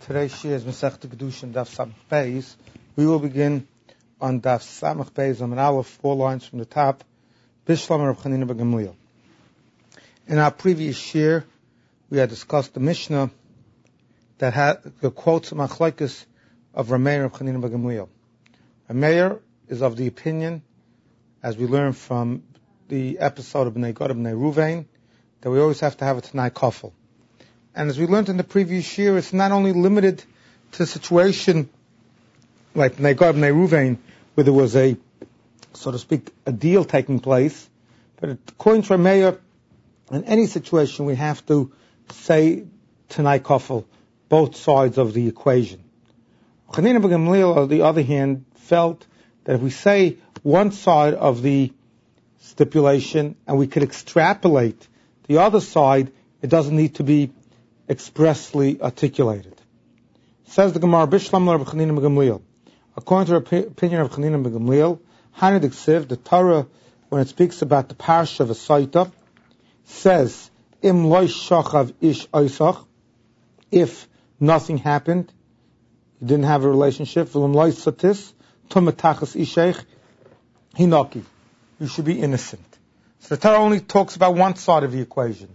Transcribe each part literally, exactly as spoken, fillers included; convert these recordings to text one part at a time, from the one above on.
Today's shir is Masechta Kedushin Daf Samach Beis. We will begin on Daf Samach Beis on an hour, four lines from the top. Bishlam Rav Chanina ben Gamliel. In our previous shir, we had discussed the Mishnah that had the quotes of Machlokes of Rameir Rav Chanina ben Gamliel. Rameir is of the opinion, as we learned from the episode of Bnei Gad Bnei Ruvain, that we always have to have a Tanai Kafel. And as we learned in the previous year, it's not only limited to a situation like Bnei Gad Bnei Ruvain, where there was a, so to speak, a deal taking place, but according to Rameir, in any situation we have to say Tanai Kafel, both sides of the equation. Chanina ben Gamliel, on the other hand, felt that if we say one side of the stipulation and we could extrapolate the other side, it doesn't need to be expressly articulated. Says the Gemara, Bishlam Rav Chanina ben Gamliel. According to the opinion of Chanina ben Gamliel, Hanid Ksiv, the Torah, when it speaks about the parsha of Esaita, says, Im loy shachav ish oisach, if nothing happened, you didn't have a relationship, V'lim loy satis, tumatachas isheich, hinaki. You should be innocent. So the Torah only talks about one side of the equation.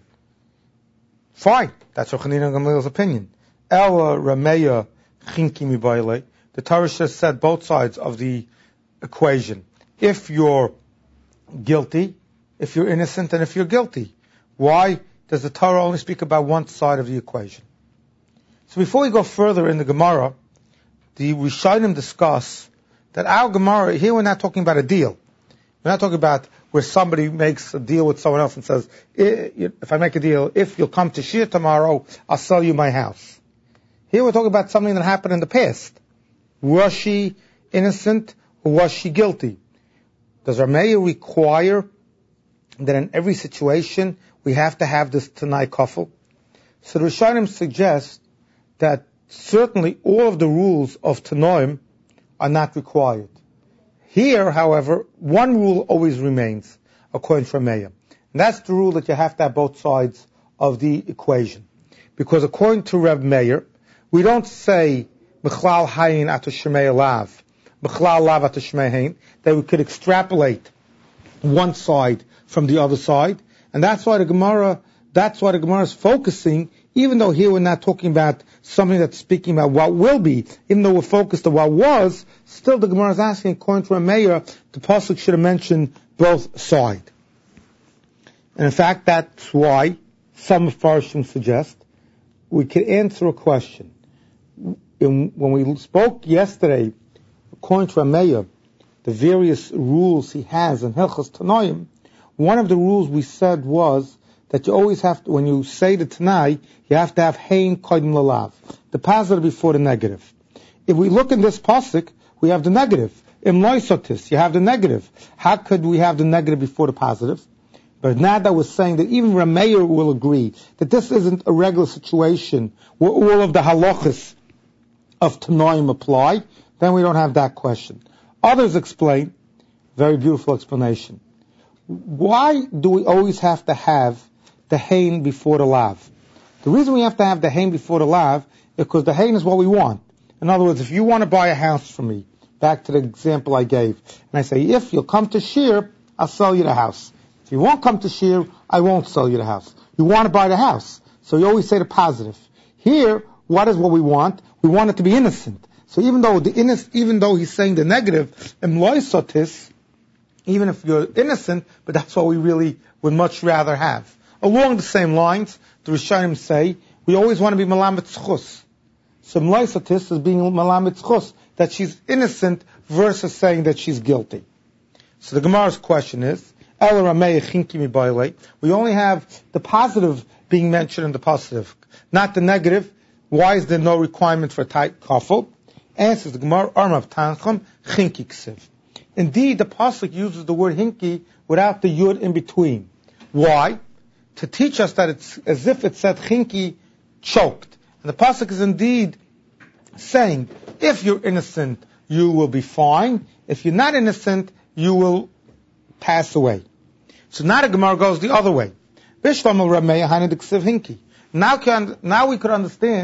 Fine. That's Rav Chanina ben Gamliel's opinion. Ela Rameya chinki mibayle. The Torah just said both sides of the equation. If you're guilty, if you're innocent, and if you're guilty. Why does the Torah only speak about one side of the equation? So before we go further in the Gemara, the Rishonim discuss that our Gemara, here we're not talking about a deal. We're not talking about where somebody makes a deal with someone else and says, if I make a deal, if you'll come to Shir tomorrow, I'll sell you my house. Here we're talking about something that happened in the past. Was she innocent or was she guilty? Does Rameir require that in every situation we have to have this Tanai Kafel? So the Rishonim suggest that certainly all of the rules of Tanoim are not required. Here, however, one rule always remains, according to Rameir. And that's the rule that you have to have both sides of the equation. Because according to Reb Meir, we don't say, B'chlal hayin ata shmei lav, B'chlal lav ata shmei hayin, that we could extrapolate one side from the other side. And that's why the Gemara, that's why the Gemara is focusing, even though here we're not talking about something that's speaking about what will be, even though we're focused on what was, still the Gemara is asking, according to Rameir, the pasuk should have mentioned both sides. And in fact, that's why some Farshim suggest we could answer a question. In, when we spoke yesterday, according to Rameir, the various rules he has in Hilchos Tanoim, one of the rules we said was that you always have to, when you say the Tanai, you have to have hein kodim lalav, the positive before the negative. If we look in this pasuk, we have the negative. Im loisotis, you have the negative. How could we have the negative before the positive? But now that we're saying that even Rameir will agree that this isn't a regular situation where all of the halachas of Tanoim apply, then we don't have that question. Others explain, very beautiful explanation. Why do we always have to have the hein before the lav? The reason we have to have the hein before the lav is because the hein is what we want. In other words, if you want to buy a house from me, back to the example I gave, and I say, if you'll come to Shir, I'll sell you the house. If you won't come to Shir, I won't sell you the house. You want to buy the house, so you always say the positive. Here, what is what we want? We want it to be innocent. So even though the innocent, even though he's saying the negative, em loisotis, even if you're innocent, but that's what we really would much rather have. Along the same lines, the Rishonim say, we always want to be malamet zchus. So mlaisatis is being malamet zchus, that she's innocent versus saying that she's guilty. So the Gemara's question is, El Ramei chinki mibayle, we only have the positive being mentioned in the positive, not the negative. Why is there no requirement for tight kafel? Answers the Gemara, Armav Tancham, chinki ksiv. Indeed, the pasuk uses the word hinki without the yud in between. Why? To teach us that it's as if it said chinki choked. And the pasuk is indeed saying, if you're innocent, you will be fine. If you're not innocent, you will pass away. So now the Gemara goes the other way. Now, now we could understand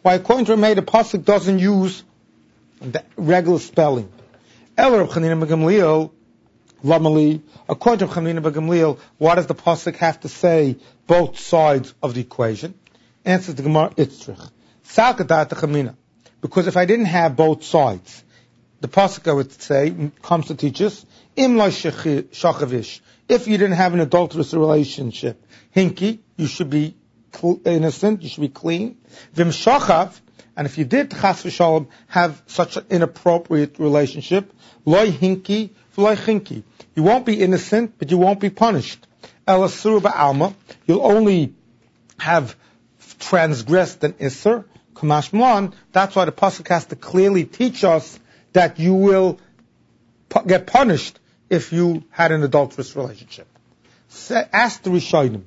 Why, according to Rameh, the pasuk doesn't use the regular spelling. Eller of Chanina ben Gamliel, Lamali. According to Chanina ben Gamliel, what does the pasuk have to say? Both sides of the equation. Answers the Gemara, Itzrich. Salkadat Chamina. Because if I didn't have both sides, the pasuk I would say comes to teach us, Im lo shachavish. If you didn't have an adulterous relationship, hinki, you should be cl- innocent, you should be clean. Vim shachav, and if you did chas v'shalom have such an inappropriate relationship, loy hinki, loy hinki. You won't be innocent, but you won't be punished. Elasur ba'alma, you'll only have transgressed an isser. Kamash Mlan, that's why the pasuk has to clearly teach us that you will pu- get punished if you had an adulterous relationship. Say, ask the Rishonim,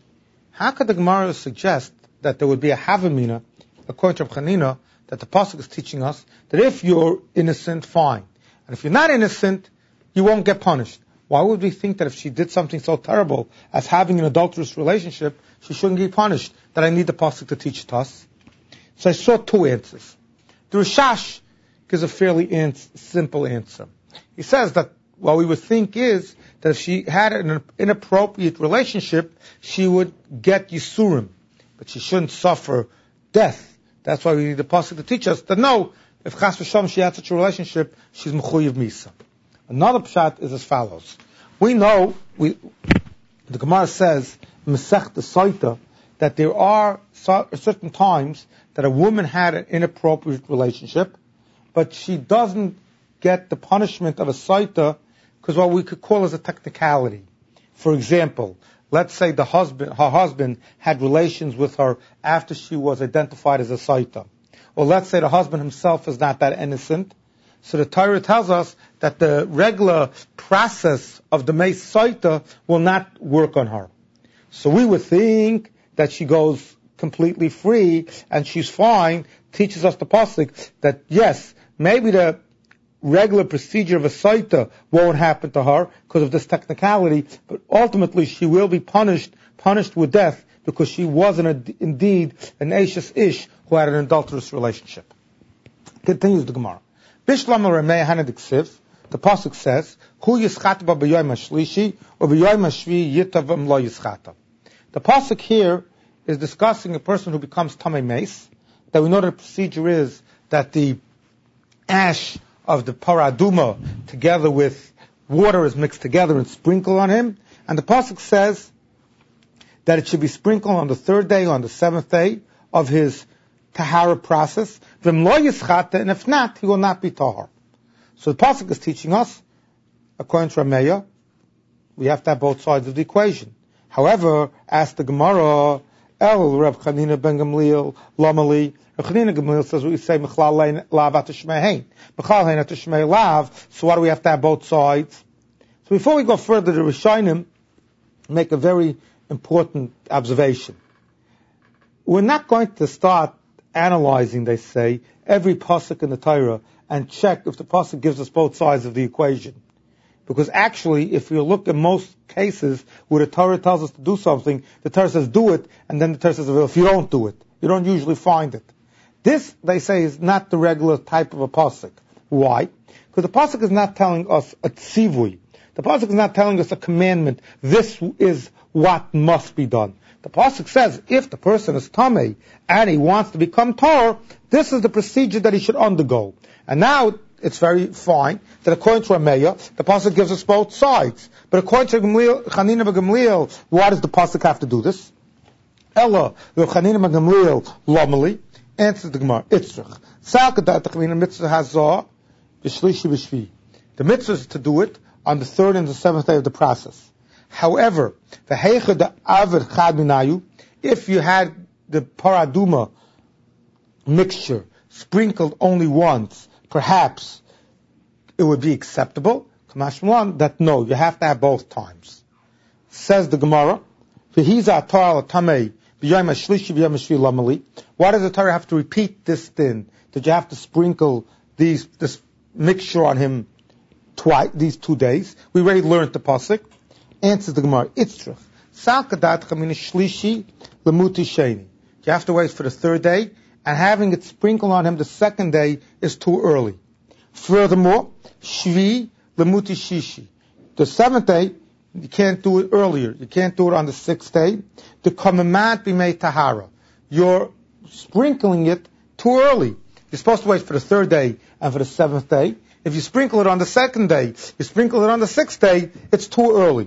how could the Gemara suggest that there would be a Havamina, according to Chanina, that the pasuk is teaching us that if you're innocent, fine, and if you're not innocent, you won't get punished? Why would we think that if she did something so terrible as having an adulterous relationship, she shouldn't be punished? That I need the pasuk to teach it us. So I saw two answers. The Rishash gives a fairly ans- simple answer. He says that what we would think is that if she had an inappropriate relationship, she would get Yisurim, but she shouldn't suffer death. That's why we need the pasuk to teach us that no, if Chas v'Shalom she had such a relationship, she's Mechuyev Misa. Another pshat is as follows. We know, we, the Gemara says, Masech the Saita, that there are certain times that a woman had an inappropriate relationship, but she doesn't get the punishment of a Saita because what we could call as a technicality. For example, let's say the husband, her husband had relations with her after she was identified as a Saita. Or let's say the husband himself is not that innocent. So the Torah tells us that the regular process of the Meis Saita will not work on her. So we would think that she goes completely free and she's fine, teaches us the pasuk that yes, maybe the regular procedure of a Saita won't happen to her because of this technicality, but ultimately she will be punished, punished with death because she was an, indeed an Ashes Ish who had an adulterous relationship. Continues the Gemara. Bishlam Rameh Hanadik Siv, the pasuk says, Hu yischata ba b'yoyim hashlishi, or b'yoyim hashvi yitavam lo yischata. The pasuk here is discussing a person who becomes tamei meis, that we know the procedure is that the ash of the paraduma together with water is mixed together and sprinkled on him, and the pasuk says that it should be sprinkled on the third day, on the seventh day of his tahara process, and if not, he will not be tahar. So the pasuk is teaching us, according to Rameya, we have to have both sides of the equation. However, ask the Gemara, El Rav Chanina ben Gamliel, Lamali, Rav Chanina Gamliel says we say Mechlal Lav Atishmehein. Mechlal Hein Atishmei Lav, so why do we have to have both sides? So before we go further, the Rishonim make a very important observation. We're not going to start analyzing, they say, every pasuk in the Torah and check if the pasuk gives us both sides of the equation. Because actually, if you look at most cases where the Torah tells us to do something, the Torah says do it, and then the Torah says, well, if you don't do it, you don't usually find it. This, they say, is not the regular type of a pasuk. Why? Because the pasuk is not telling us a tzivui. The pasuk is not telling us a commandment. This is what must be done. The pasuk says, if the person is tamei and he wants to become tar, this is the procedure that he should undergo. And now it's very fine that according to Rameya, the pasuk gives us both sides. But according to Gamliel, Chanina ben Gamliel, why does the pasuk have to do this? Ella, the Chanina ben Gamliel, Lomeli, answers the Gemara, Itzrich. Salkadat Chanina mitzvah hazah, b'shlishi b'shvi. The mitzvah is to do it on the third and the seventh day of the process. However, if you had the paraduma mixture sprinkled only once, perhaps it would be acceptable. Kamashmalan, that no, you have to have both times. Says the Gemara, why does the Torah have to repeat this thing? Did you have to sprinkle these this mixture on him twice, these two days? We already learned the pasuk. Answers the Gemara, Itzrich. Salkadat chamina shlishi lemuti sheni. You have to wait for the third day, and having it sprinkled on him the second day is too early. Furthermore, Shvi Lemuti Shishi. The seventh day, you can't do it earlier. You can't do it on the sixth day. The Kamamat Bimei Tahara. You're sprinkling it too early. You're supposed to wait for the third day and for the seventh day. If you sprinkle it on the second day, you sprinkle it on the sixth day, it's too early.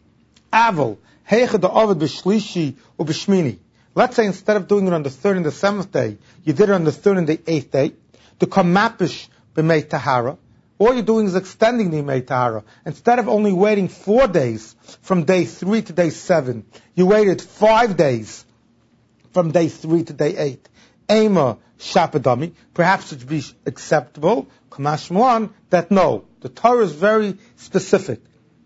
Aval, heicha da'avid b'shlishi or b'shmini. Let's say instead of doing it on the third and the seventh day, you did it on the third and the eighth day. The kamapish b'mei tahara. All you're doing is extending the mei tahara. Instead of only waiting four days from day three to day seven, you waited five days from day three to day eight. Ema shapadami. Perhaps it would be acceptable. Kamash Mulan, that no. The Torah is very specific.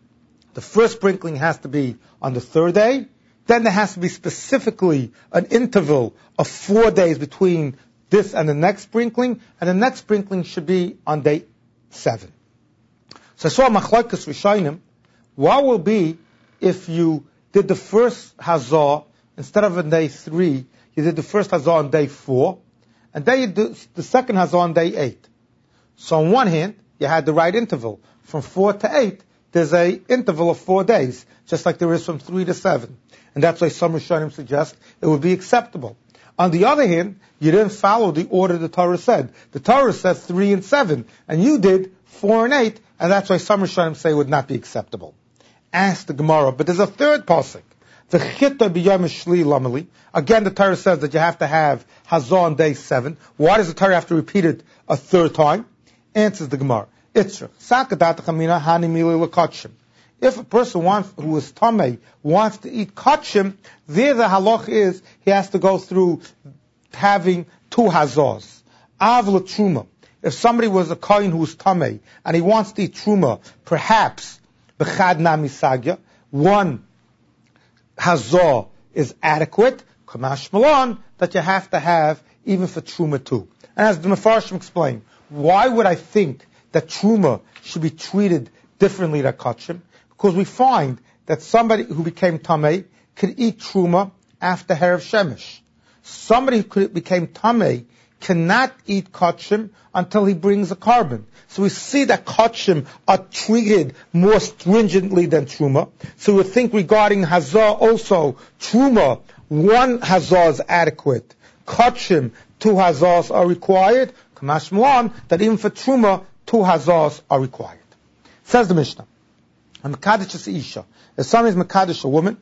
The first sprinkling has to be on the third day. Then there has to be specifically an interval of four days between this and the next sprinkling. And the next sprinkling should be on day seven. So I saw Machlokes Rishonim. What will be if you did the first Hazah, instead of on day three, you did the first Hazah on day four, and then you do the second Hazah on day eight. So on one hand, you had the right interval. From four to eight, there's a interval of four days, just like there is from three to seven. And that's why some Rishonim suggest it would be acceptable. On the other hand, you didn't follow the order the Torah said. The Torah said three and seven, and you did four and eight, and that's why some Rishonim say it would not be acceptable. Ask the Gemara, but there's a third pasuk. The chita b'yom shli lamali. Again, the Torah says that you have to have Hazah on day seven. Why does the Torah have to repeat it a third time? Answers the Gemara. Itzrach. Sakadat chamina hani mili l'katshim. If a person wants, who is tamei, wants to eat kachim, there the halach is he has to go through having two hazahs. Av l'truma. If somebody was a kohen who was tamei and he wants to eat truma, perhaps b'chad na misagya, one hazah is adequate. Kamash Malan, that you have to have even for truma too. And as the Mefarshim explained, why would I think that truma should be treated differently than kachim? Because we find that somebody who became tamei could eat truma after Herav Shemesh. Somebody who became tamei cannot eat kachim until he brings a carbon. So we see that kachim are treated more stringently than truma. So we think regarding hazah also, truma, one hazah is adequate. Kachim, two hazahs are required. Kamash Mulan, that even for truma, two hazahs are required. Says the Mishnah. A Mekadesh is Isha. If somebody is Mekadesh, a woman,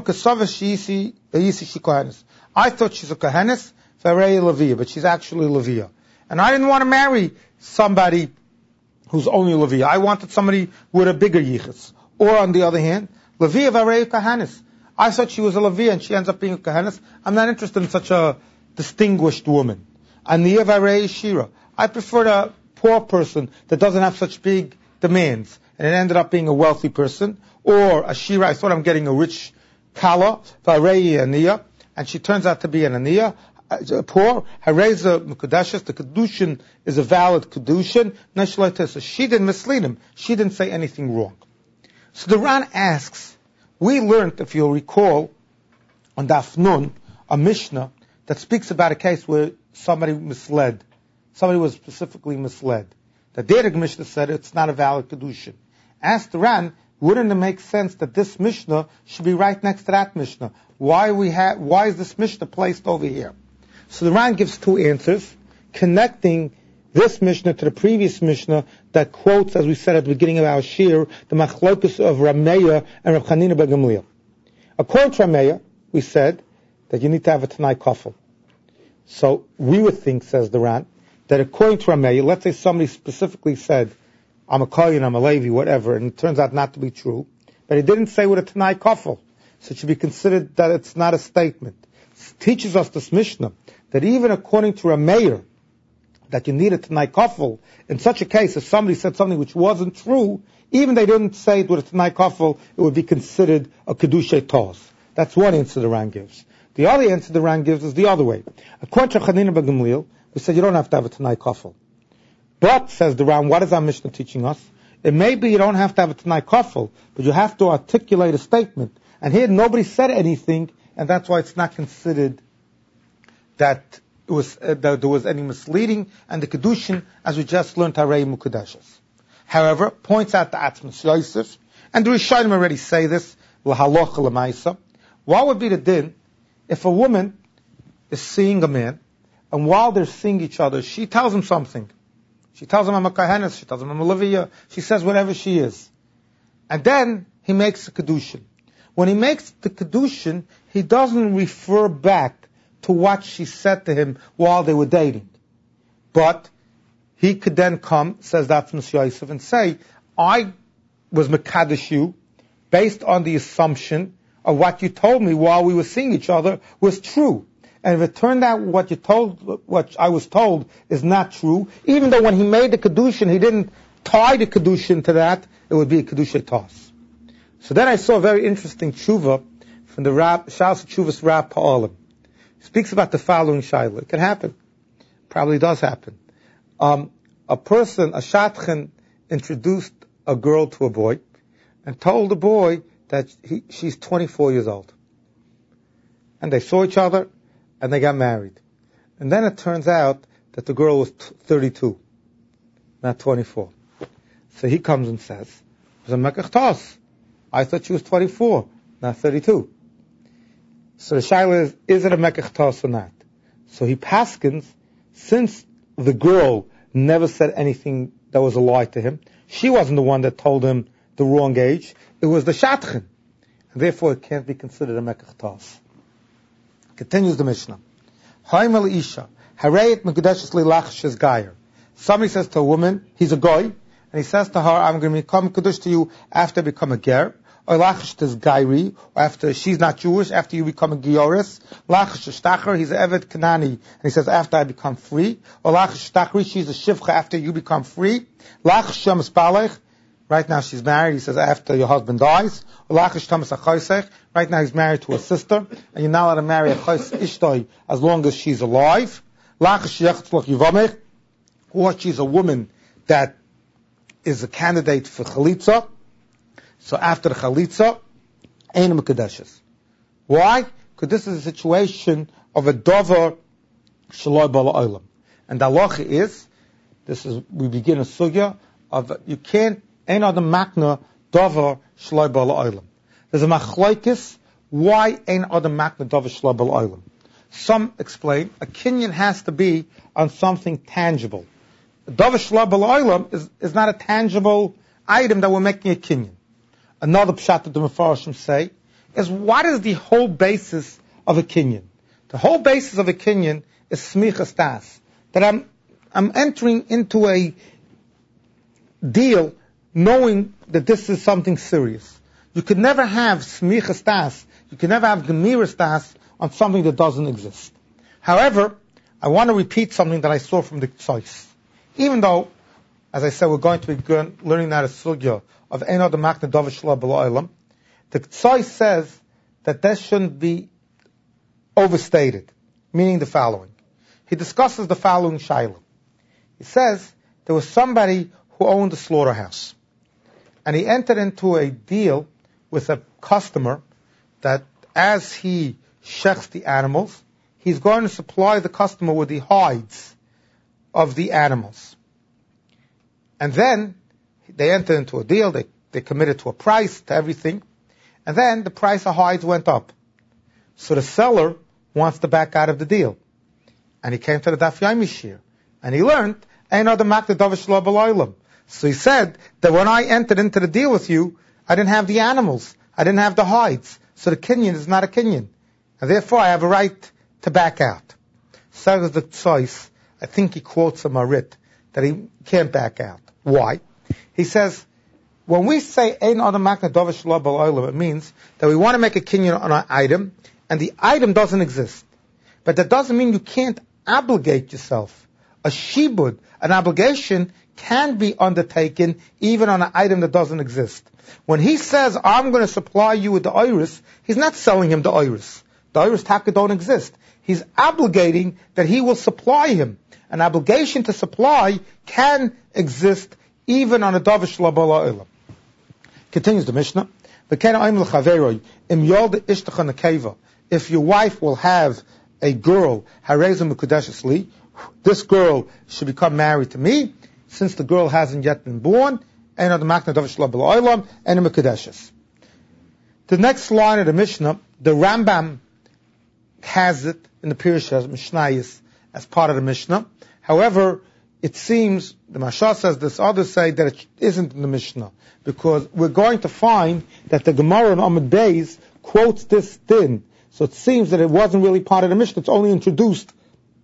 I thought she's a Kohenes, but she's actually Leviah. And I didn't want to marry somebody who's only Leviah. I wanted somebody with a bigger yichus. Or on the other hand, Leviah Varei Kohenes. I thought she was a Leviah and she ends up being a Kohenes. I'm not interested in such a distinguished woman. Aniyah Varei Shira. I prefer a poor person that doesn't have such big demands. And it ended up being a wealthy person. Or a Shira, I thought I'm getting a rich Kala, Varei Aniyah, and she turns out to be an Aniyah. Poor, Hareza Mekudashis, the Kedushin is a valid Kedushin. So she didn't mislead him. She didn't say anything wrong. So the Ran asks, we learned, if you'll recall, on Daf Nun, a Mishnah that speaks about a case where somebody misled. Somebody was specifically misled. The Derek Mishnah said it's not a valid Kedushin. Asked the Ran, wouldn't it make sense that this Mishnah should be right next to that Mishnah? Why we ha- Why is this Mishnah placed over here? So the Ran gives two answers, connecting this Mishnah to the previous Mishnah that quotes, as we said at the beginning of our shir, the Machlokes of Rameya and Rav Chanina ben Gamliel. According to Rameya, we said that you need to have a Tanai Kafel. So we would think, says the Ran, that according to Rameya, let's say somebody specifically said, I'm a Kohen, I'm a Levi, whatever, and it turns out not to be true, but he didn't say with a Tanai Kafel. So it should be considered that it's not a statement. It teaches us this Mishnah that even according to Rameya, that you need a Tanai Kafel, in such a case, if somebody said something which wasn't true, even they didn't say it with a Tanai Kafel, it would be considered a Kedushay Taz. That's one answer the Ran gives. The other answer the Ran gives is the other way. According to Chanina ben Gamliel, we said you don't have to have a Tanai Kafel. But, says the Ran, what is our Mishnah teaching us? It may be you don't have to have a Tanai Kafel, but you have to articulate a statement. And here nobody said anything, and that's why it's not considered that it was uh, that there was any misleading, and the kedushin, as we just learned, harei mukadeshes. However, points out the Atzmos Yosef, and the Rishonim already say this, l'halocha l'maisa. What would be the din if a woman is seeing a man, and while they're seeing each other, she tells him something. She tells him I'm a kahanis, she tells him I'm a leviyah, she says whatever she is. And then he makes a kedushin. When he makes the kedushin, he doesn't refer back to what she said to him while they were dating. But he could then come, says Atzmos Yosef, and say, I was mekadesh you based on the assumption of what you told me while we were seeing each other was true. And if it turned out what you told, what I was told is not true, even though when he made the kedushin, he didn't tie the kedushin to that, it would be a kedushay toss. So then I saw a very interesting tshuva from the Rab, Shas Tshuvas Rab Pa'alim. He speaks about the following shayla. It can happen. Probably does happen. Um, a person, a shadchan, introduced a girl to a boy and told the boy that he, she's twenty-four years old. And they saw each other and they got married. And then it turns out that the girl was t- thirty-two, not twenty-four. So he comes and says, it was a mekach tos. I thought she was twenty-four, not thirty-two. So the shayla is, is it a mekach tos or not? So he paskins, since the girl never said anything that was a lie to him, she wasn't the one that told him the wrong age, it was the shadchan. And therefore it can't be considered a mekach tos. Continues the Mishnah. Haimel isha, hareit mekudeshes lilachshes gayer. Somebody says to a woman, he's a goy, and he says to her, I'm going to become Kiddush to you after I become a ger. Or lachish is gairi, or after she's not Jewish, after you become a gioris. Lachish shtacher, he's an Evet Kanani, and he says after I become free. Or lachish shtachri, she's a shivcha after you become free. Lachish shem spalech, right now she's married, he says after your husband dies. Or lachish tamas achoisech, right now he's married to a sister, and you're not allowed to marry a chos ishtoi as long as she's alive. Lachish yechtzloch yivamech, or she's a woman that is a candidate for chalitza. So after the chalitza, ein mekudeshes. Why? Because this is a situation of a dover shaloi bala olam. And the halacha is, this is, we begin a sugya of, you can't, ein adam makna dover shaloi bala olam. There's a machlokes, why ein adam makna dover shaloi bala olam? Some explain, a kinyan has to be on something tangible. Dover shaloi bala olam is, is not a tangible item that we're making a kinyan. Another pshat that the Mefarshim say is, what is the whole basis of a kinyan? The whole basis of a kinyan is smichas das. That I'm, I'm entering into a deal knowing that this is something serious. You could never have smichas das, you could never have gemiras das on something that doesn't exist. However, I want to repeat something that I saw from the Ktsois. Even though, as I said, we're going to be learning that as sugya of Ein Adam Makna Dover Shla B'Lo Olam, the Ktsois says that that shouldn't be overstated, meaning the following. He discusses the following shayla. He says there was somebody who owned a slaughterhouse, and he entered into a deal with a customer that as he shechs the animals, he's going to supply the customer with the hides of the animals. And then they entered into a deal, they, they committed to a price, to everything, and then the price of hides went up. So the seller wants to back out of the deal. And he came to the Daf Yomi Shir, and he learned, Ein Adam Makna Dover Shla B'Lo Olam. So he said that when I entered into the deal with you, I didn't have the animals, I didn't have the hides, so the kinyan is not a kinyan, and therefore I have a right to back out. So the Ktsois, I think he quotes a Marit, that he can't back out. Why? He says, when we say Ein Adam Makna Dover Shla B'Lo Olam, it means that we want to make a kinyan on an item, and the item doesn't exist. But that doesn't mean you can't obligate yourself. A shibud, an obligation, can be undertaken even on an item that doesn't exist. When he says, I'm going to supply you with the iris, he's not selling him the iris. The iris taka don't exist. He's obligating that he will supply him. An obligation to supply can exist even on a Dover Shla B'Lo Olam. Continues the Mishnah. If your wife will have a girl, harezim mekudeshesli, this girl should become married to me, since the girl hasn't yet been born, and the makna davar shelo b'la'olam, and a mekudeshes. The next line of the Mishnah, the Rambam has it in the Pirush Mishnayos as part of the Mishnah. However, it seems, the Mashal says this, others say that it isn't in the Mishnah, because we're going to find that the Gemara in Amud Beis quotes this din. So it seems that it wasn't really part of the Mishnah, it's only introduced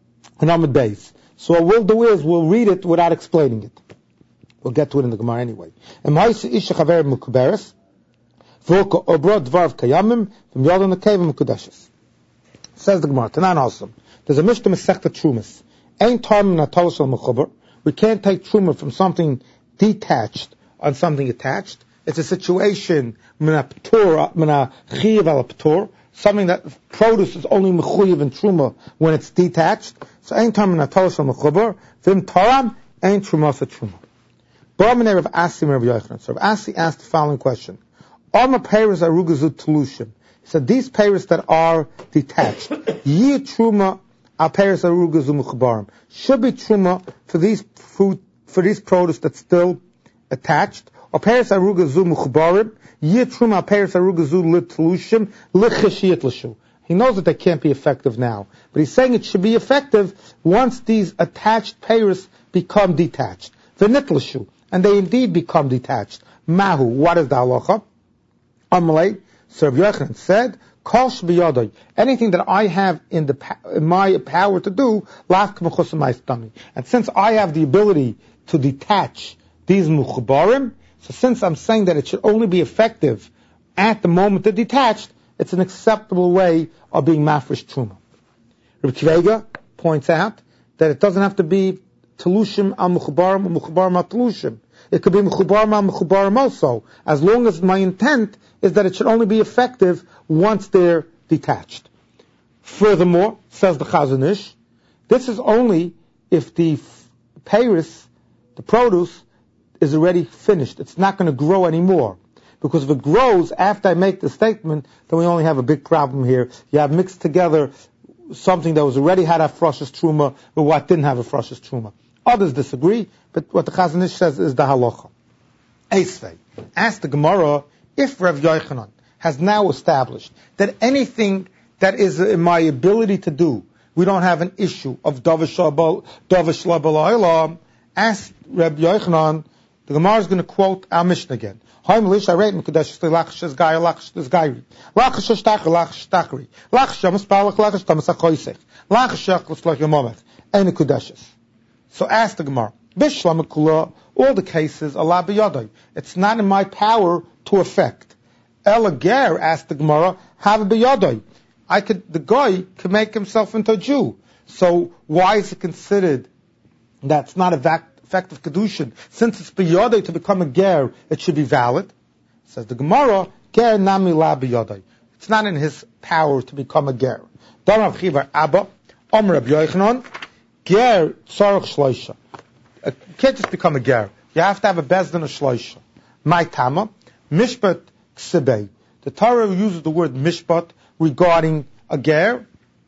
in Amud Beis. So what we'll do is, we'll read it without explaining it. We'll get to it in the Gemara anyway. And Ma'isa Isha Chaver Mukuberes, V'oka Obrod Dvarv Kayamim, V'm Yodon Nekevim Mukudeshes. Says the Gemara, Tanan Osam. There's a Mishnah Masechta Trumas. Ein Tarm Natol Shel Mechuber. We can't take Truma from something detached on something attached. It's a situation, Mina P'tor, Mina Chiyav al P'tor, something that produce is only Mechuyev in Truma when it's detached. So Ein Tarm Natol Shel Mechuber, V'im Taram, Ein Truma for Truma. B'amene Rav Asi Rav Yochanan. So Rav Asi asked the following question. Alma Peiros Arugazut Telushim. He said, these Peiros that are detached, Yi Truma al Peiros Arugazut Mechubarim, should be Truma for these fruit, for these produce that's still attached, or Peiros Arugazut Mechubarim, Yi Truma al Peiros Arugazut Telushim, Lichashiyat L'shu. He knows that they can't be effective now, but he's saying it should be effective once these attached Peiros become detached. V'nit L'shu. And they indeed become detached. Mahu, what is the halacha? Amalei, Sir Yochanan said, Kol shbiyadai, anything that I have in the in my power to do, laf k'mechusam ma'istami. And since I have the ability to detach these muchabarim, so since I'm saying that it should only be effective at the moment they're detached, it's an acceptable way of being mafresh truma. Rabbi Kvega points out that it doesn't have to be telushim al muchabarim or muchabarim al telushim. It could be mechubarim al mechubarim also, as long as my intent is that it should only be effective once they're detached. Furthermore, says the Chazon Ish, this is only if the peiros, the produce, is already finished. It's not going to grow anymore. Because if it grows after I make the statement, then we only have a big problem here. You have mixed together something that was already had a froshes truma with what didn't have a froshes truma. Others disagree, but what the Chazon Ish says is the halacha. Eisvei, ask the Gemara if Rav Yochanan has now established that anything that is in my ability to do, we don't have an issue of davar shelo b'la'olam. Ask Rav Yochanan, the Gemara is going to quote our Mishnah again. Haimlish areit mekudesh lachas gayri lachas gayri lachas shtachri lachas shtachri lachas mispalach lachas tamasach lachas shachlas like yomamach and kudeshes. So ask the Gemara. Bishlam kula, all the cases Allah biyadai. It's not in my power to affect. Elager, asked the Gemara, have biyadai. I could, the guy could make himself into a Jew. So why is it considered that's not a vac- effective kedushin? Since it's biyadai to become a ger, it should be valid. Says the Gemara, ger nami la biyadai. It's not in his power to become a ger. Darav chivar abba, Omer Rabbi Yochanan, ger tzarech shloisha. You can't just become a ger. You have to have a bezdin of shloisha. My tama, mishpat ksebei. The Torah uses the word mishpat regarding a ger,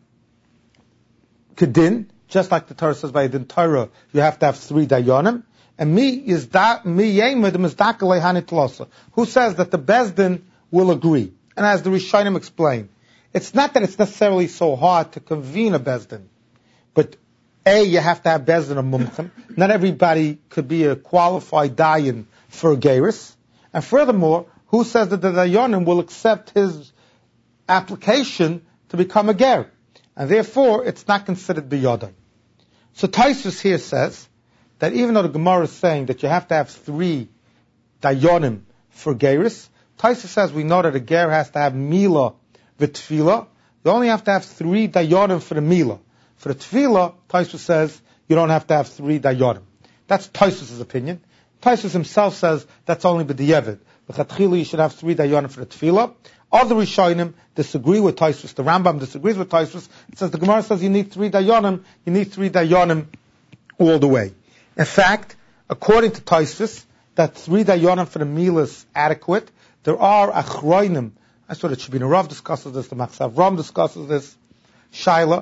kedin, just like the Torah says by the Torah, you have to have three dayanim. And me is that me yemed is dakalei hanitlosa. Who says that the bezdin will agree? And as the Rishonim explain, it's not that it's necessarily so hard to convene a bezdin, but A, you have to have bezdin of mumchim. Not everybody could be a qualified dayan for a gerus. And furthermore, who says that the dayanim will accept his application to become a ger? And therefore, it's not considered biyadai. So Taisus here says that even though the Gemara is saying that you have to have three dayanim for gerus, Taisus says we know that a ger has to have mila v'tfila. You only have to have three dayanim for the mila. For the tefillah, Taisus says you don't have to have three dayanim. That's Taisus' opinion. Taisus himself says that's only b'di'evid. B'chatchila you should have three dayanim for the tefillah. Other Rishonim disagree with Taisus. The Rambam disagrees with Taisus. It says the Gemara says you need three dayanim. You need three dayanim all the way. In fact, according to Taisus, that three dayanim for the meal is adequate. There are achroinim. I thought it should be. The Rav discusses this. The Machzav Ram discusses this. Shaila.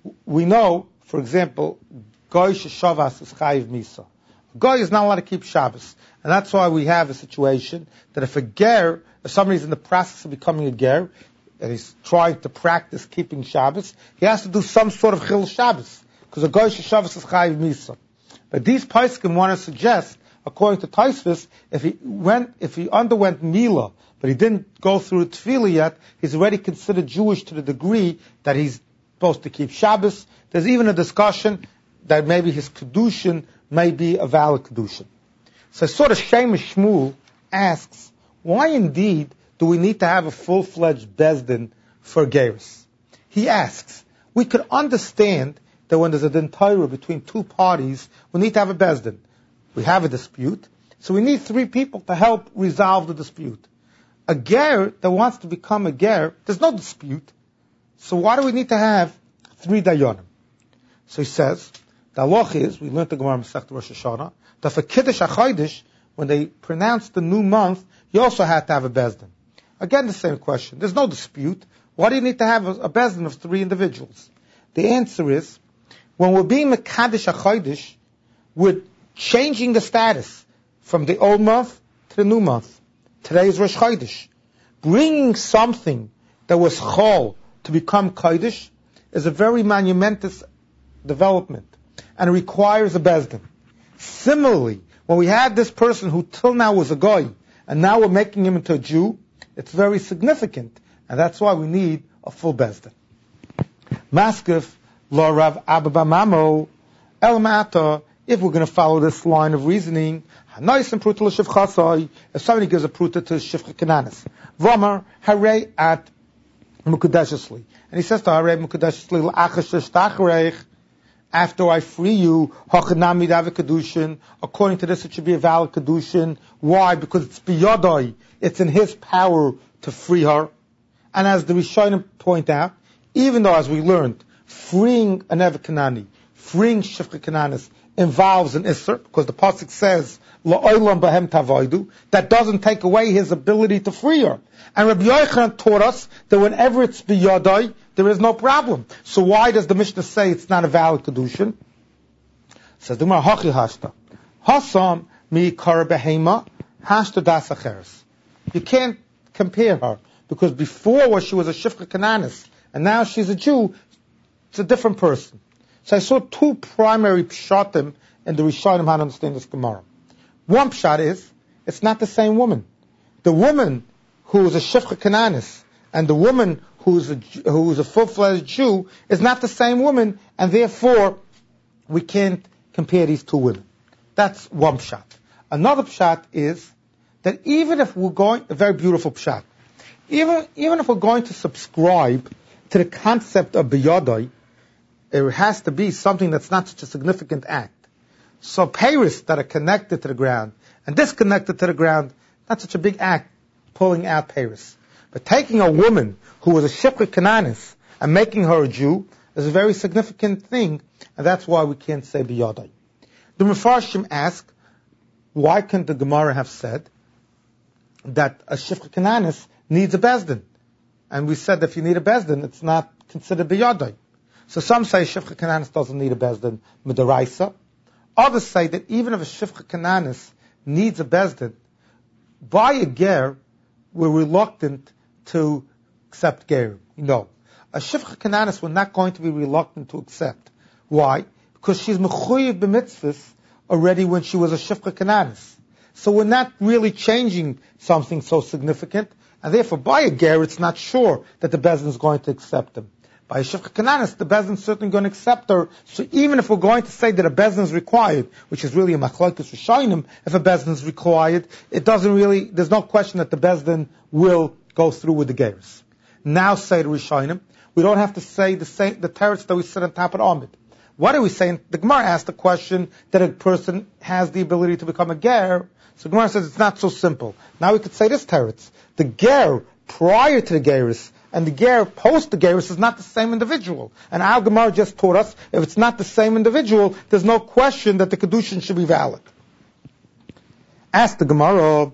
we know, for example, Goy Sheshavas is Chayiv Misa. Goy is not allowed to keep Shabbos. And that's why we have a situation that if a ger, if somebody's in the process of becoming a ger, and he's trying to practice keeping Shabbos, he has to do some sort of Chil Shabbos. Because a Goy Sheshavas is Chayiv Misa. But these Paiskim want to suggest, according to Tosfos, if he went, if he underwent Mila, but he didn't go through Tefillah yet, he's already considered Jewish to the degree that he's supposed to keep Shabbos. There's even a discussion that maybe his Kedushin may be a valid Kedushin. So sort of Shemesh Shmuel asks, why indeed do we need to have a full-fledged Bezdin for Geirus? He asks, we could understand that when there's a din Torah between two parties, we need to have a Bezdin. We have a dispute, so we need three people to help resolve the dispute. A ger that wants to become a ger, there's no dispute. So why do we need to have three dayanim? So he says, the halach is, we learned the Gemara Masechta Rosh Hashanah, that for Kiddush HaChodesh, when they pronounced the new month, you also had to have a bezdin. Again, the same question. There's no dispute. Why do you need to have a, a bezdin of three individuals? The answer is, when we're being Mekadesh HaChodesh, we're changing the status from the old month to the new month. Today is Rosh Chodesh. Bringing something that was Chol to become Kodesh is a very monumentous development, and it requires a Bezdin. Similarly, when we had this person who till now was a Goy, and now we're making him into a Jew, it's very significant, and that's why we need a full Bezdin. Maskef, Lo Rav Abba Mamo, El Mata, if we're going to follow this line of reasoning, if somebody gives a pruta to Shifcha Kananis, Vomar, Hare at Mukudashesli. And he says to Hare Mukudashesli, after I free you, according to this it should be a valid Kedushin. Why? Because it's biyadai. It's in his power to free her. And as the Rishonim point out, even though as we learned, freeing an Eved Kanani, freeing Shifcha Kananis involves an Isser, because the Pasuk says, La'olam bahem tavaydu, that doesn't take away his ability to free her. And Rabbi Yochanan taught us that whenever it's biyadai, there is no problem. So why does the Mishnah say it's not a valid Kedushin? Says the Gemara, Hachi hashta. Hasam mi kara behema, hashta das acheres. You can't compare her, because before she was a Shifcha Kananis, and now she's a Jew, it's a different person. So I saw two primary pshatim in the Rishonim how to understand this Gemara. One pshat is, it's not the same woman. The woman who is a Shifcha Kananis and the woman who is a, who is a full-fledged Jew is not the same woman, and therefore we can't compare these two women. That's one pshat. Another pshat is that even if we're going, a very beautiful pshat, even, even if we're going to subscribe to the concept of biyadai, it has to be something that's not such a significant act. So peiros that are connected to the ground and disconnected to the ground, not such a big act, pulling out peiros. But taking a woman who was a Shifcha Kananis and making her a Jew is a very significant thing, and that's why we can't say biyadai. The Mefarshim ask, why can't the Gemara have said that a Shifcha Kananis needs a Bezdin? And we said that if you need a Bezdin, it's not considered biyadai. So some say Shifcha Kananis doesn't need a Bezdin, Midaraisa. Others say that even if a Shifcha Kananis needs a Bezdin, by a Ger, we're reluctant to accept Ger. No. A Shifcha Kananis we're not going to be reluctant to accept. Why? Because she's Mechuyev b'mitzvahs already when she was a Shifcha Kananis. So we're not really changing something so significant, and therefore by a Ger it's not sure that the Bezdin is going to accept them. By a Shifcha Kananis, the Bezdin is certainly going to accept her. So even if we're going to say that a Bezdin is required, which is really a machlokes Rishonim, if a Bezdin is required, it doesn't really, there's no question that the Bezdin will go through with the Geirus. Now say the Rishonim, we don't have to say the same, the teretz that we said on top of Amid. What are we saying? The Gemara asked the question that a person has the ability to become a Ger. So the Gemara says it's not so simple. Now we could say this teretz. The Ger prior to the Geirus and the Ger post the Geirus is not the same individual. And our Gemara just taught us, if it's not the same individual, there's no question that the Kedushin should be valid. Ask the Gemara,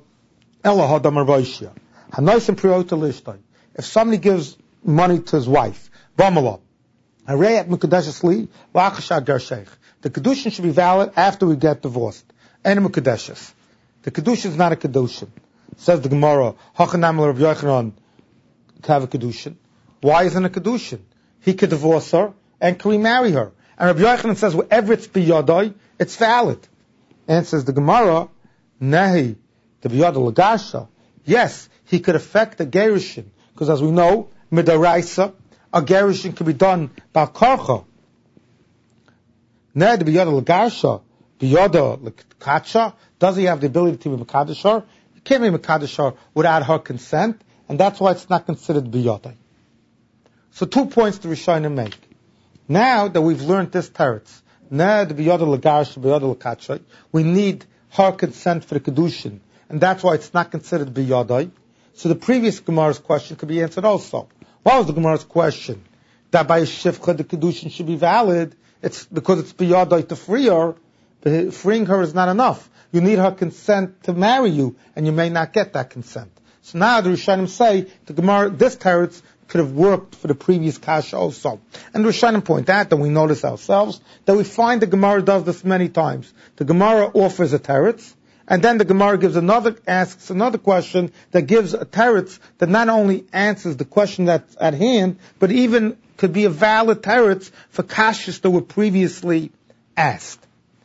if somebody gives money to his wife, Bamala, The Kedushin should be valid after we get divorced. And Mukadeshis. The Kedushin is not a Kedushin. Says the Gemara, Hachanam Rav Yochanan to have a Kedushin. Why isn't it a Kedushin? He could divorce her and can remarry her. And Rav Yochanan says, wherever it's biyadai, it's valid. And says the Gemara, Nahi, the biyadai lagasha. Yes, he could affect the gerushin. Because as we know, midaraisa, a gerushin can be done by karcha. Nahi, the biyadai lagasha, biyadai lakacha, does he have the ability to be mekadosh her? He can't be mekadosh her without her consent, and that's why it's not considered biyadai. So two points the Rishonim make. Now that we've learned this teretz, now the biyadai lagash, biyadai lakacha, we need her consent for the kedushin, and that's why it's not considered biyadai. So the previous Gemara's question could be answered also. What was the Gemara's question? That by a shifcha the kedushin should be valid. It's because it's biyadai to free her. But freeing her is not enough. You need her consent to marry you, and you may not get that consent. So now the Rishonim say the Gemara, this teretz could have worked for the previous kasha also. And the Rishonim point out that we notice ourselves that we find the Gemara does this many times. The Gemara offers a teretz, and then the Gemara gives another, asks another question that gives a teretz that not only answers the question that's at hand, but even could be a valid teretz for kashas that were previously asked.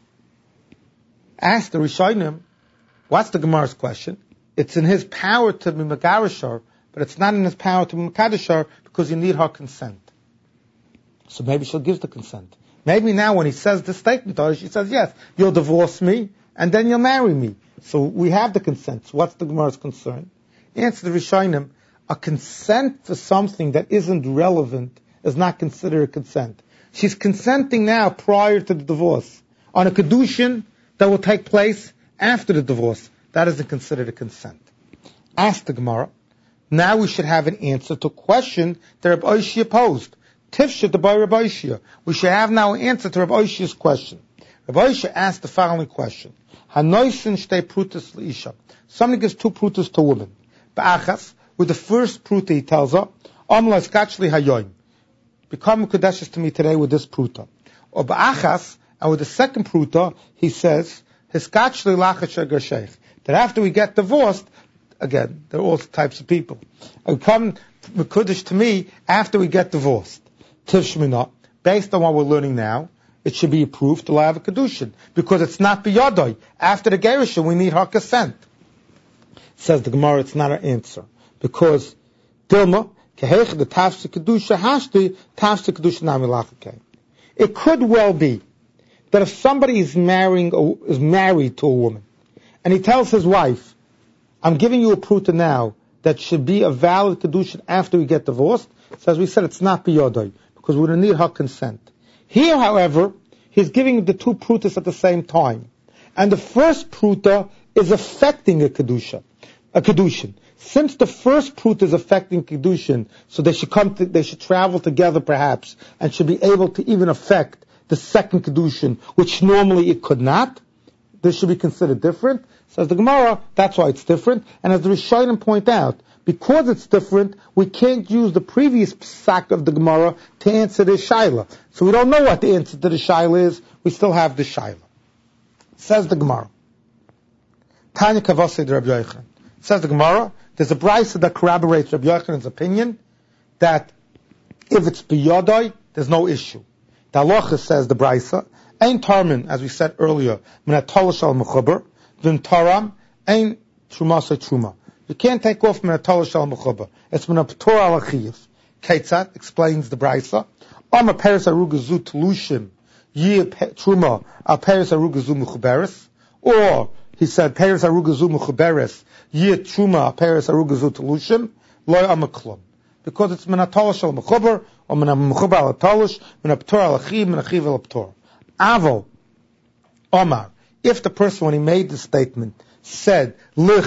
Ask the Rishonim, what's the Gemara's question? It's in his power to be megarish her, but it's not in his power to be mekadosh her because you need her consent. So maybe she'll give the consent. Maybe now when he says this statement to her, she says, yes, you'll divorce me, and then you'll marry me. So we have the consent. So what's the Gemara's concern? Answer the Rishonim, a consent for something that isn't relevant is not considered a consent. She's consenting now prior to the divorce on a kedushin that will take place after the divorce. That isn't considered a consent. Ask the Gemara. Now we should have an answer to a question that Rabbi Oishia posed. Tifshet the by Rabbi Oishia. We should have now an answer to Rabbi Oishia's question. Rabbi Oishia asked the following question. Hanoisin shtei prutas l'isha. Somebody gives two prutas to a woman. Ba'achas, with the first pruta he tells her, Am laskachli hayoim. Become Mekudeshes to me today with this pruta. Or ba'achas, and with the second pruta, he says, Hiskachli lachasher gersheich. That after we get divorced, again, there are all types of people. And come Mekudesh to me after we get divorced. Tishmina, based on what we're learning now, it should be approved to have a kedushin because it's not biyadai. After the gerushin, we need her consent. Says the Gemara, it's not an answer because Dilma kehech the tafsik kedusha hashti tafsik kedusha namilachake. It could well be that if somebody is marrying a, is married to a woman, and he tells his wife, I'm giving you a pruta now that should be a valid kedushin after we get divorced. So as we said, it's not biyadai, because we don't need her consent. Here, however, he's giving the two prutas at the same time. And the first pruta is affecting a kedusha, a kedushin. Since the first pruta is affecting kedushin, so they should come to, they should travel together perhaps, and should be able to even affect the second kedushin, which normally it could not. This should be considered different. Says the Gemara, that's why it's different. And as the Rishonim point out, because it's different, we can't use the previous psak of the Gemara to answer the shaila. So we don't know what the answer to the shaila is. We still have the shaila. Says the Gemara. Tanya Kavasei Rabbi Yochanan. Says the Gemara, there's a brayso that corroborates Rabbi Yochanan's opinion that if it's biyadai, there's no issue. The halacha says the brayso, Ein tarmin, as we said earlier, min atolash al mechuber, v'in taram, ein trumasa truma. You can't take off min atolash al mechuber. It's min aptor al achiyev. Ketzat explains the brayso. Am a peres arugazu telushim, yi truma al peres arugazu mechuberes. Or, he said, peres arugazu mechuberes, yi truma al peres arugazu telushim, loy amaklum. Because it's min atolash al mechuber, or min mechuber al atolash, min aptor al achiyev, min achiyev al aptor. Avo, Omar, if the person, when he made the statement, said, when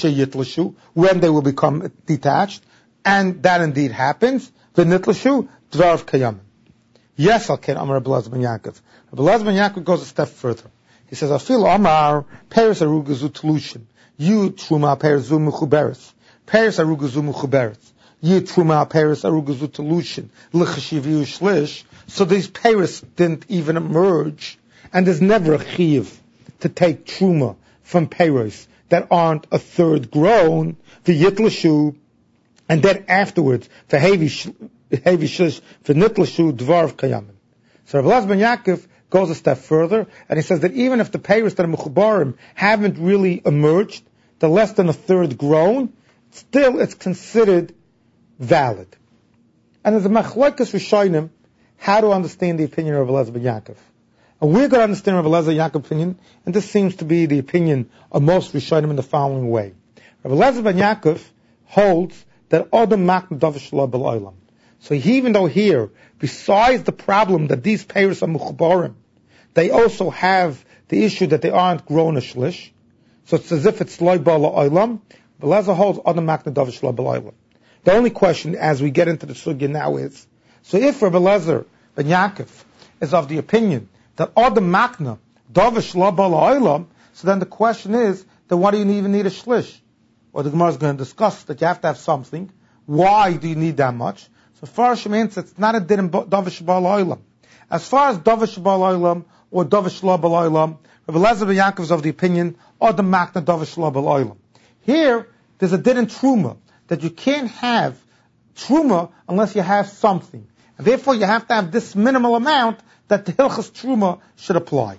they will become detached, and that indeed happens, v'nitlashu, dvarav kayamin. Yes, I'll can, Omar Rabbi Elazar ben Yaakov. Rabbi Elazar ben Yaakov goes a step further. He says, I feel Omar, Paris arugazu telushim, you truma Paris zu mechuberes, Paris arugazu mechuberes, Yid Truma al Paris Arugazu Telushin, Lichashiviu Shlish. So these Paris didn't even emerge, and there's never a Chiv to take Truma from Paris that aren't a third grown, the Yitlashu, and then afterwards, for Hevi Shlish, for Nitlashu, Dvarv Kayamin. So Rabbi Elazar ben Yaakov goes a step further, and he says that even if the Paris that are Mechubarim haven't really emerged, they're less than a third grown, still it's considered valid. And there's a Machlokes Rishonim how to understand the opinion of Rabbi Elazar ben Yaakov. And we're going to understand Rabbi Elazar ben Yaakov's opinion, and this seems to be the opinion of most Rishonim in the following way. Rabbi Elazar ben Yaakov holds that Adam Makna Davish Lo Bel Olam. So he, even though here, besides the problem that these payers are Mechubarim, they also have the issue that they aren't grown a shlish. So it's as if it's Lo Bel Olam. But Elazar holds Adam Makna Davish Lo Bel Olam. The only question as we get into the sugya now is, so if Rabbi Elazar ben Yaakov is of the opinion that Adam Makna Davish Lo Bel Olam, so then the question is, then why do you even need a shlish? Or the Gemara is going to discuss that you have to have something. Why do you need that much? So Farshim answers, it's not a din in Davish Bal Olam. As far as Davish Bal Olam or Davish Lo Bal Olam, Rabbi Elazar ben Yaakov is of the opinion, Adam Makna Davish Lo Bal Olam. Here, there's a din in Truma, that you can't have Truma unless you have something. And therefore you have to have this minimal amount that the Hilchas Truma should apply.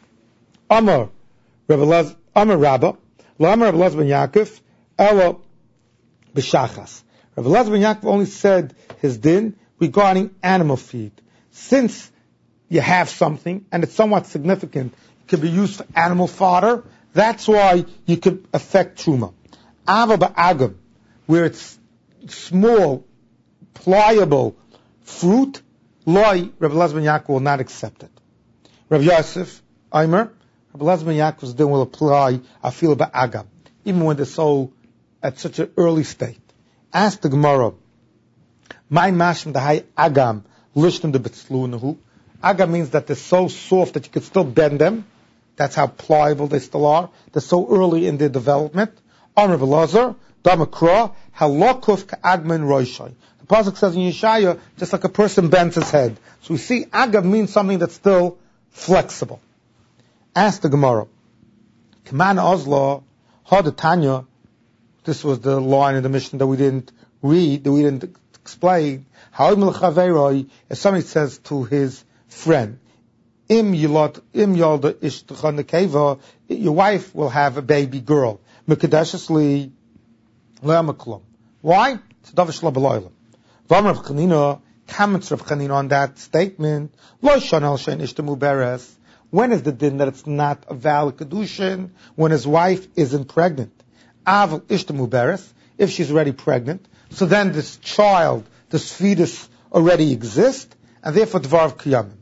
Amar, Rabbi Elazar, Amar Rabba, L'Amar Rabbi Elazar ben Yaakov, Ela B'Shachas. Rabbi Elazar ben Yaakov only said his din regarding animal feed. Since you have something, and it's somewhat significant, it can be used for animal fodder, that's why you could affect Truma. Ava ba'agam, where it's small, pliable fruit, loy, Rabbi Elazar ben Yaakov will not accept it. Rabbi Yosef, Aimer, Rabbi Elazar ben Yaakov's din will apply, I feel ba'agam, even when they're so, at such an early state. Ask the Gemara, my mashim dahai agam, lishtim de betzlunahu. Agam means that they're so soft that you could still bend them. That's how pliable they still are. They're so early in their development. Amar Rabbi Elazar, damakra, halokuf ka'agman roishai. The pasuk says in Yeshaya, just like a person bends his head. So we see agam means something that's still flexible. Ask the Gemara, Kaman Ozla, Hadatanya. This was the line in the Mishnah that we didn't read, that we didn't explain. If somebody says to his friend, Im yilot, im yalda ishtachan nekeva, your wife will have a baby girl. Mekadeshesli le'amaklum. Why? It's davish labeloilam. V'amar Rav Chanina, comments Rav Chanina on that statement, lo shanel shein ishtamu beres. When is the din that it's not a valid kedushin? When his wife isn't pregnant. Aval ishtamu beres, if she's already pregnant, so then this child, this fetus already exists, and therefore dvarv kiyamim.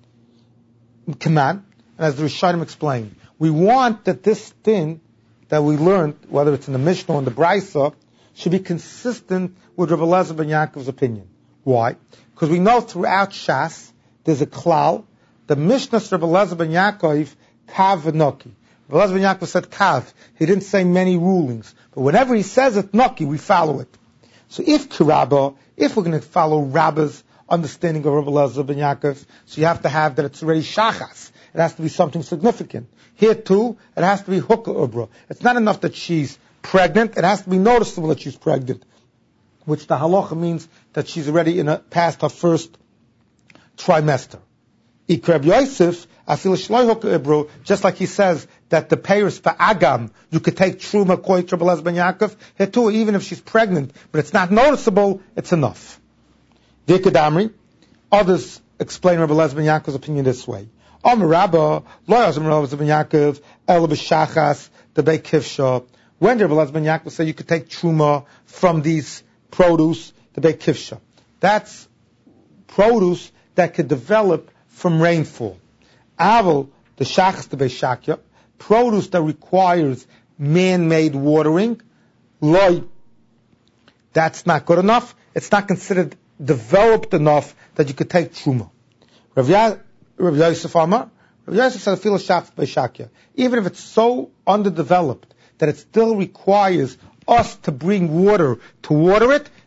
Command, and as the Rishonim explained, we want that this thing that we learned, whether it's in the Mishnah or in the Brisa, should be consistent with Rabbi Elazar ben Yaakov's opinion. Why? Because we know throughout Shas, there's a klal, the Mishnah of Rabbi Elazar ben Yaakov, kav v'noki. Rabbi Elazar ben Yaakov said kav. He didn't say many rulings. But whenever he says it, noki, we follow it. So if kirabba, if we're going to follow Rabba's understanding of Rabbi Elazar ben Yaakov, so you have to have that it's already shachas. It has to be something significant. Here too, it has to be hukah ubra. It's not enough that she's pregnant. It has to be noticeable that she's pregnant, which the halacha means that she's already in a, past her first trimester. Ikrab Yosef, I feel a just like he says that the payers for agam, you could take truma according to Rabbi Elazar ben Yaakov, here too, even if she's pregnant, but it's not noticeable, it's enough. Vikadamri, others explain Rabbi Elazar ben Yaakov's opinion this way. Amar Rabba, lo yazim Rabbi Elazar ben Yaakov, el b'shachas, the Beit Kivsha. When did Rabbi Elazar ben Yaakov say you could take truma from these produce, the Beit Kivsha? That's produce that could develop from rainfall. Aval, the shachas, the Beit Shakya, produce that requires man-made watering, loy, that's not good enough. It's not considered developed enough that you could take truma. Rav Yosef Amar, Rav Yosef said, "Feel a shachas Beit Shakya." Even if it's so underdeveloped that it still requires us to bring water to water it,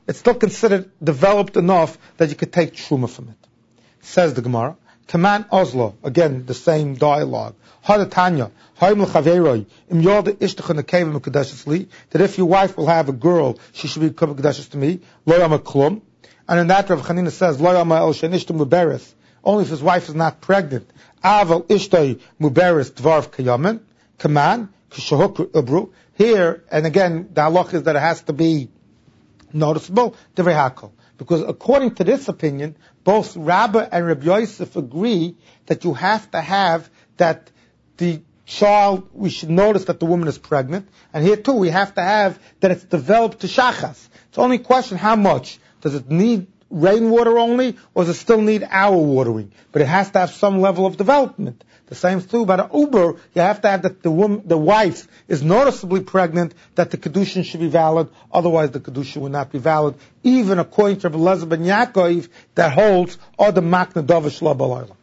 it's still considered developed enough that you could take truma from it. Says the Gemara, Kaman Oslo, again, the same dialogue. Hadatanya, Haim l'chaveiroi, im yoda ishtach nekevim mekudeshes li, that if your wife will have a girl, she should be mekudeshes to me, lo yama klum. And in that, Rav Chanina says, lo yama el shenishtu muberes, only if his wife is not pregnant. Aval ishtoi muberes dvarv kayamen, Kaman, kishahuk ibru. Here, and again, the halach is that it has to be noticeable, divrei hakol. Because according to this opinion, both Rabbah and Rabbi Yosef agree that you have to have that the child, we should notice that the woman is pregnant. And here too, we have to have that it's developed to shachas. It's only a question how much. Does it need rainwater only, or does it still need our watering? But it has to have some level of development. The same too about an Uber, you have to have that the woman, the wife is noticeably pregnant, that the Kedushin should be valid, otherwise the Kedushin would not be valid, even according to Rabbi Elazar ben Yaakov, that holds, or the Makna Dovish La Balayla.